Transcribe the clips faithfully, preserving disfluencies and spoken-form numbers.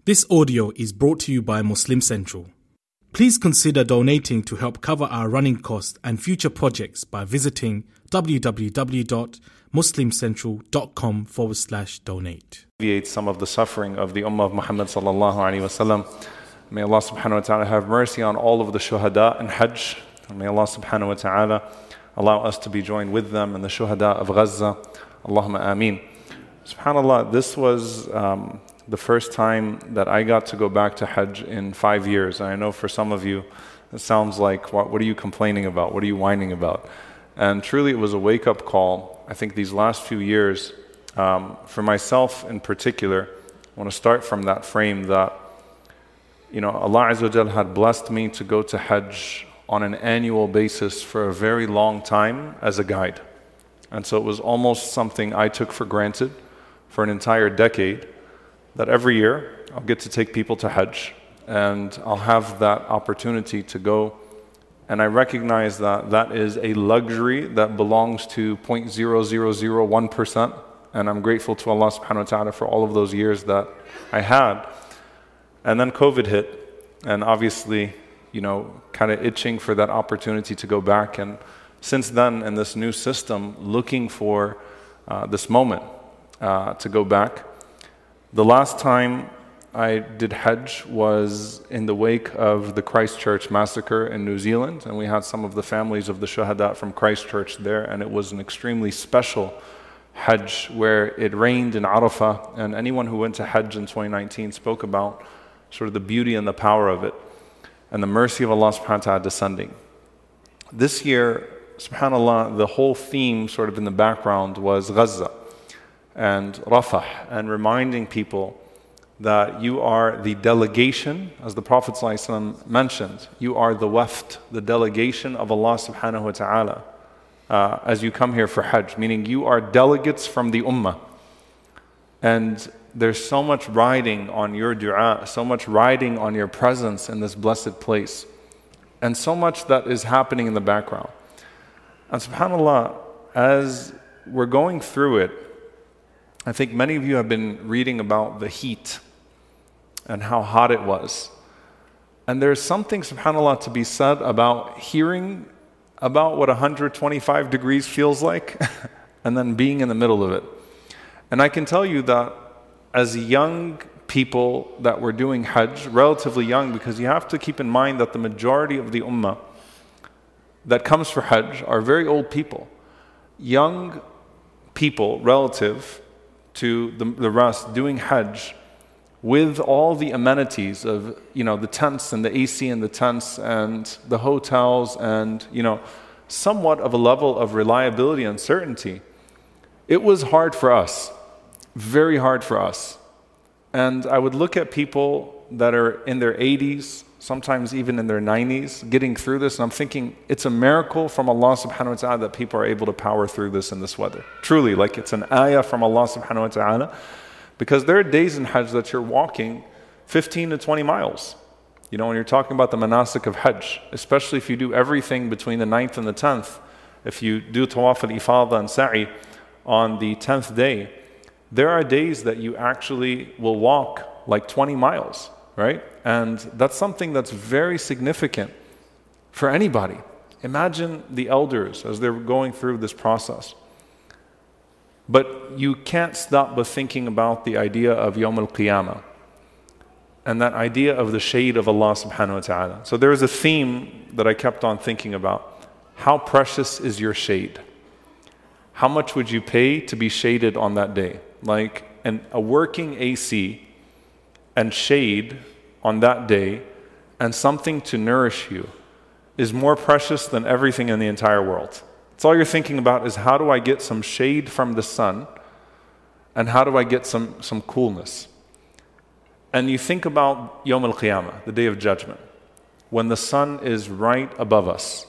This audio is brought to you by Muslim Central. Please consider donating to help cover our running costs and future projects by visiting www.muslimcentral.com forward slash donate. Alleviate some of the suffering of the Ummah of Muhammad sallallahu alaihi wasallam. May Allah subhanahu wa ta'ala have mercy on all of the shuhada in Hajj. And may Allah subhanahu wa ta'ala allow us to be joined with them in the shuhada of Gaza. Allahumma ameen. SubhanAllah, this was um, the first time that I got to go back to Hajj in five years. And I know for some of you, it sounds like, what, what are you complaining about? What are you whining about? And truly it was a wake-up call. I think these last few years, um, for myself in particular, I want to start from that frame that, you know, Allah Azza wa Jal had blessed me to go to Hajj on an annual basis for a very long time as a guide. And so it was almost something I took for granted for an entire decade, that every year I'll get to take people to Hajj and I'll have that opportunity to go. And I recognize that that is a luxury that belongs to zero point zero zero zero one percent. And I'm grateful to Allah subhanahu wa ta'ala for all of those years that I had. And then COVID hit, and obviously, you know, kind of itching for that opportunity to go back. And since then, in this new system, looking for uh, this moment uh, to go back. The last time I did Hajj was in the wake of the Christchurch massacre in New Zealand, and we had some of the families of the Shuhada from Christchurch there, and it was an extremely special Hajj where it rained in Arafah, and anyone who went to Hajj in twenty nineteen spoke about sort of the beauty and the power of it, and the mercy of Allah subhanahu wa ta'ala descending. This year, subhanAllah, the whole theme sort of in the background was Gaza and Rafah, and reminding people that you are the delegation, as the Prophet ﷺ mentioned, you are the wafd, the delegation of Allah subhanahu wa ta'ala, uh, as you come here for Hajj, meaning you are delegates from the Ummah. And there's so much riding on your dua, so much riding on your presence in this blessed place, and so much that is happening in the background. And subhanAllah, as we're going through it, I think many of you have been reading about the heat and how hot it was. And there's something, subhanAllah, to be said about hearing about what one hundred twenty-five degrees feels like and then being in the middle of it. And I can tell you that as young people that were doing Hajj, relatively young, because you have to keep in mind that the majority of the Ummah that comes for Hajj are very old people. Young people relative to the, the rest doing Hajj with all the amenities of, you know, the tents and the A C in the tents and the hotels and, you know, somewhat of a level of reliability and certainty. It was hard for us, very hard for us. And I would look at people that are in their eighties, sometimes even in their nineties, getting through this, and I'm thinking, it's a miracle from Allah subhanahu wa ta'ala that people are able to power through this in this weather. Truly, like it's an ayah from Allah subhanahu wa ta'ala, because there are days in Hajj that you're walking fifteen to twenty miles. You know, when you're talking about the manasik of Hajj, especially if you do everything between the ninth and the tenth, if you do tawaf al-ifada and sa'i on the tenth day, there are days that you actually will walk like twenty miles. Right? And that's something that's very significant for anybody. Imagine the elders as they're going through this process. But you can't stop but thinking about the idea of Yawm al-Qiyamah and that idea of the shade of Allah subhanahu wa ta'ala. So there is a theme that I kept on thinking about. How precious is your shade? How much would you pay to be shaded on that day? Like an, a working A C and shade on that day and something to nourish you is more precious than everything in the entire world. It's all you're thinking about is how do I get some shade from the sun and how do I get some, some coolness? And you think about Yawm al-Qiyamah, the day of judgment, when the sun is right above us.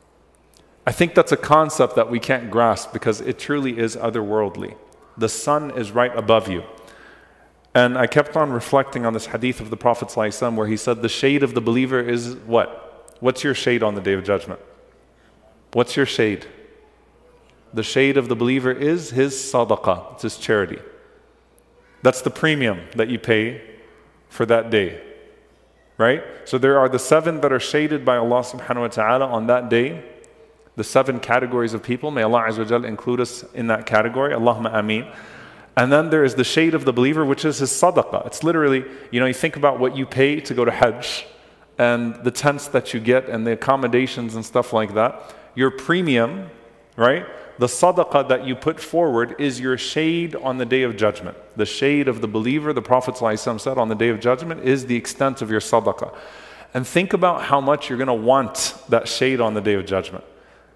I think that's a concept that we can't grasp because it truly is otherworldly. The sun is right above you. And I kept on reflecting on this hadith of the Prophet ﷺ where he said the shade of the believer is what? What's your shade on the Day of Judgment? What's your shade? The shade of the believer is his sadaqah, it's his charity. That's the premium that you pay for that day, right? So there are the seven that are shaded by Allah subhanahu wa ta'ala on that day, the seven categories of people. May Allah Azza wa Jal include us in that category. Allahumma ameen. And then there is the shade of the believer, which is his sadaqah. It's literally, you know, you think about what you pay to go to Hajj and the tents that you get and the accommodations and stuff like that. Your premium, right? The sadaqah that you put forward is your shade on the day of judgment. The shade of the believer, the Prophet ﷺ said, on the day of judgment is the extent of your sadaqah. And think about how much you're going to want that shade on the day of judgment.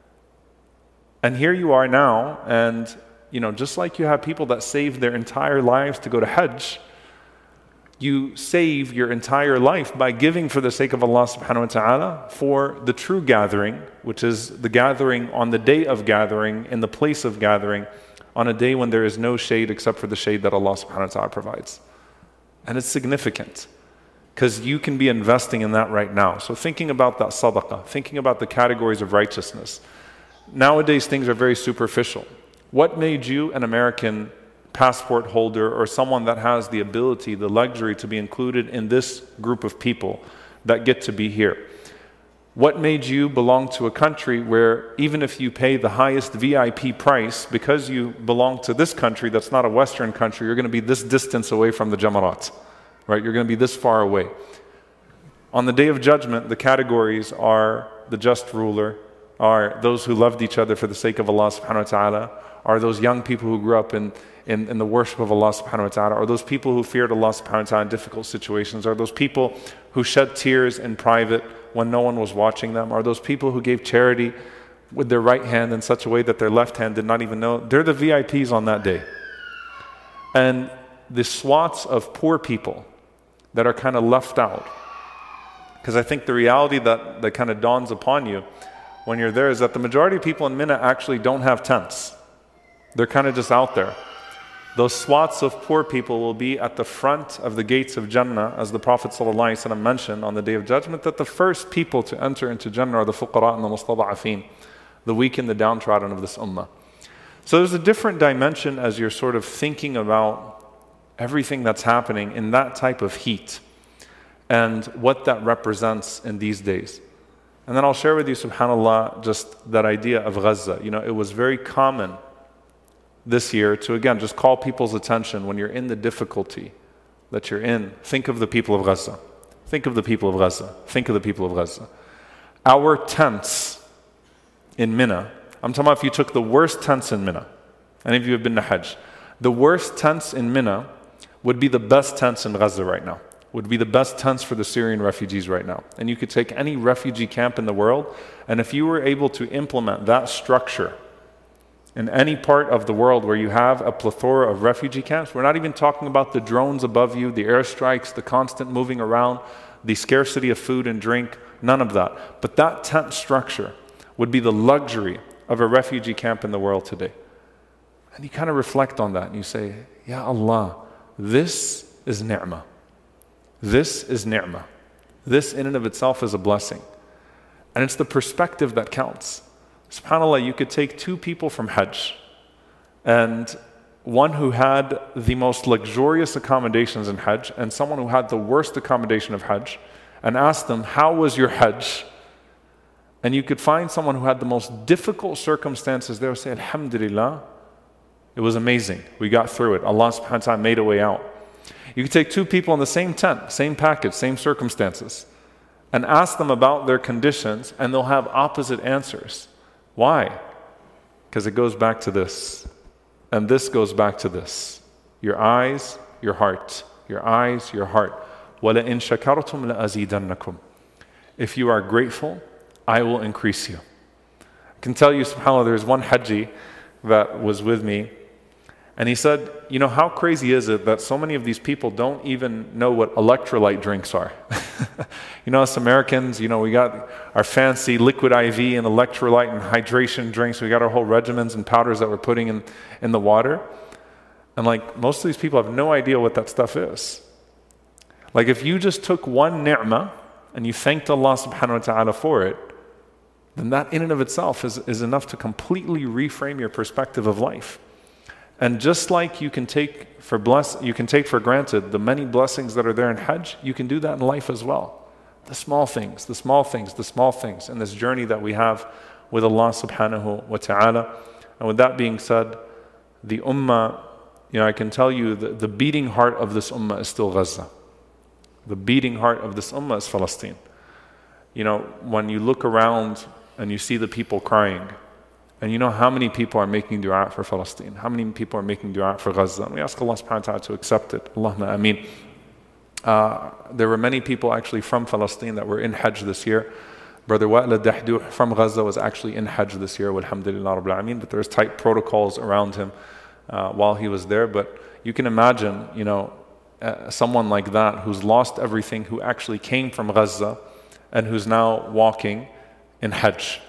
And here you are now, and you know, just like you have people that save their entire lives to go to Hajj, you save your entire life by giving for the sake of Allah subhanahu wa ta'ala for the true gathering, which is the gathering on the day of gathering, in the place of gathering, on a day when there is no shade except for the shade that Allah subhanahu wa ta'ala provides. And it's significant, because you can be investing in that right now. So thinking about that sadaqah, thinking about the categories of righteousness. Nowadays things are very superficial. What made you an American passport holder or someone that has the ability, the luxury to be included in this group of people that get to be here? What made you belong to a country where even if you pay the highest V I P price, because you belong to this country that's not a Western country, you're going to be this distance away from the Jamarat, right? You're going to be this far away. On the day of judgment, the categories are the just ruler, are those who loved each other for the sake of Allah subhanahu wa ta'ala, are those young people who grew up in, in, in the worship of Allah subhanahu wa ta'ala, are those people who feared Allah subhanahu wa ta'ala in difficult situations, are those people who shed tears in private when no one was watching them, are those people who gave charity with their right hand in such a way that their left hand did not even know. They're the V I Ps on that day. And the swaths of poor people that are kind of left out, because I think the reality that, that kind of dawns upon you when you're there is that the majority of people in Mina actually don't have tents. They're kind of just out there. Those swaths of poor people will be at the front of the gates of Jannah, as the Prophet ﷺ mentioned on the Day of Judgment, that the first people to enter into Jannah are the fuqara and the mustada'afin, the weak and the downtrodden of this ummah. So there's a different dimension as you're sort of thinking about everything that's happening in that type of heat and what that represents in these days. And then I'll share with you, subhanAllah, just that idea of Gaza. You know, it was very common this year to, again, just call people's attention when you're in the difficulty that you're in. Think of the people of Gaza. Think of the people of Gaza. Think of the people of Gaza. Our tents in Mina, I'm talking about if you took the worst tents in Mina. Any of you have been to Hajj. The worst tents in Mina would be the best tents in Gaza right now. Would be the best tents for the Syrian refugees right now. And you could take any refugee camp in the world, and if you were able to implement that structure in any part of the world where you have a plethora of refugee camps, we're not even talking about the drones above you, the airstrikes, the constant moving around, the scarcity of food and drink, none of that. But that tent structure would be the luxury of a refugee camp in the world today. And you kind of reflect on that and you say, Ya Allah, this is ni'mah. This is ni'mah. This in and of itself is a blessing. And it's the perspective that counts. SubhanAllah, you could take two people from Hajj, and one who had the most luxurious accommodations in Hajj and someone who had the worst accommodation of Hajj, and ask them, how was your Hajj? And you could find someone who had the most difficult circumstances. They would say, Alhamdulillah, it was amazing. We got through it. Allah subhanahu wa ta'ala made a way out. You could take two people in the same tent, same package, same circumstances, and ask them about their conditions, and they'll have opposite answers. Why? Because it goes back to this. And this goes back to this. Your eyes, your heart. Your eyes, your heart. وَلَئِن شَكَرْتُمْ لَأَزِيدَنَّكُمْ. If you are grateful, I will increase you. I can tell you, subhanAllah, there's one Hajji that was with me, and he said, you know, how crazy is it that so many of these people don't even know what electrolyte drinks are? You know, us Americans, you know, we got our fancy liquid I V and electrolyte and hydration drinks. We got our whole regimens and powders that we're putting in, in the water. And like, most of these people have no idea what that stuff is. Like, if you just took one ni'mah and you thanked Allah subhanahu wa ta'ala for it, then that in and of itself is, is enough to completely reframe your perspective of life. And just like you can take for bless, you can take for granted the many blessings that are there in Hajj, you can do that in life as well. The small things, the small things, the small things in this journey that we have with Allah subhanahu wa ta'ala. And with that being said, the ummah, you know, I can tell you that the beating heart of this ummah is still Gaza. The beating heart of this ummah is Palestine. You know, when you look around and you see the people crying, and you know how many people are making dua for Palestine, how many people are making dua for Gaza, and we ask Allah subhanahu wa ta'ala to accept it. Allahumma ameen. Uh, there were many people actually from Palestine that were in Hajj this year. Brother Wa'il al-Dahduh from Gaza was actually in Hajj this year, walhamdulillah rabbil alameen, but there's tight protocols around him uh, while he was there. But you can imagine, you know, uh, someone like that who's lost everything, who actually came from Gaza and who's now walking in Hajj.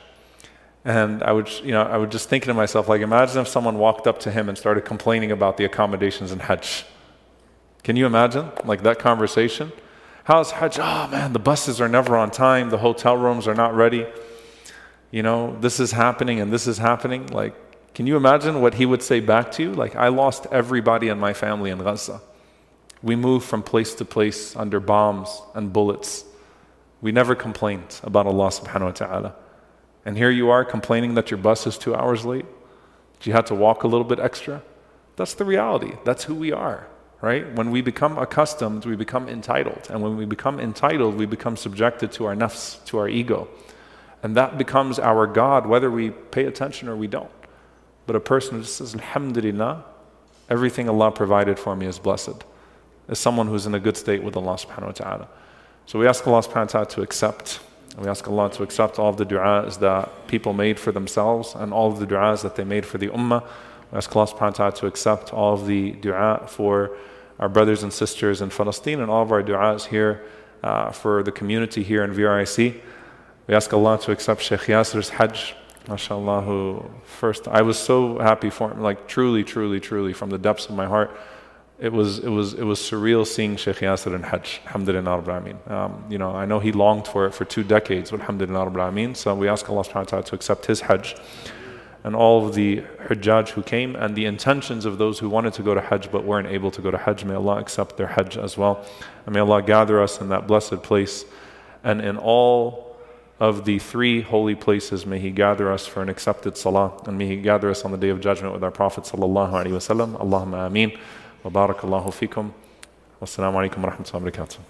And I would, you know, I would just think to myself, like, imagine if someone walked up to him and started complaining about the accommodations in Hajj. Can you imagine, like, that conversation? How's Hajj? Oh man, the buses are never on time, the hotel rooms are not ready. You know, this is happening and this is happening. Like, can you imagine what he would say back to you? Like, I lost everybody in my family in Gaza. We moved from place to place under bombs and bullets. We never complained about Allah subhanahu wa ta'ala. And here you are complaining that your bus is two hours late. You had to walk a little bit extra. That's the reality. That's who we are. Right? When we become accustomed, we become entitled. And when we become entitled, we become subjected to our nafs, to our ego. And that becomes our God, whether we pay attention or we don't. But a person who just says, alhamdulillah, everything Allah provided for me is blessed, is someone who's in a good state with Allah subhanahu wa ta'ala. So we ask Allah subhanahu wa ta'ala to accept. And we ask Allah to accept all of the du'as that people made for themselves and all of the du'as that they made for the ummah. We ask Allah subhanahu wa ta'ala to accept all of the dua for our brothers and sisters in Palestine and all of our du'as here uh, for the community here in V R I C. We ask Allah to accept Sheikh Yasir's Hajj, mashallah, who first, I was so happy for him, like truly, truly, truly, from the depths of my heart. It was, it was, it was surreal seeing Sheikh Yasir in Hajj, alhamdulillah rabbil alameen. Um, you know, I know he longed for it for two decades, alhamdulillah rabbil alameen. So we ask Allah subhanahu wa ta'ala to accept his Hajj, and all of the Hujjaj who came, and the intentions of those who wanted to go to Hajj but weren't able to go to Hajj. May Allah accept their Hajj as well. And may Allah gather us in that blessed place. And in all of the three holy places, may He gather us for an accepted salah. And may He gather us on the Day of Judgment with our Prophet sallallahu alaihi wasallam. Allahumma ameen. Wa barakallahu fikum. Wassalamu alaikum wa rahmatullahi wa barakatuh.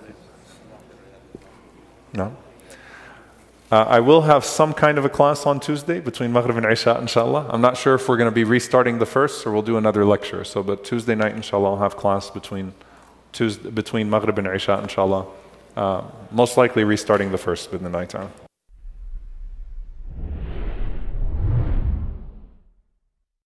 No? Uh, I will have some kind of a class on Tuesday between Maghrib and Isha, inshallah. I'm not sure if we're going to be restarting the first or we'll do another lecture. So, but Tuesday night, inshallah, I'll have class between Tuesday, between Maghrib and Isha, inshallah. Uh, most likely restarting the first with the night time.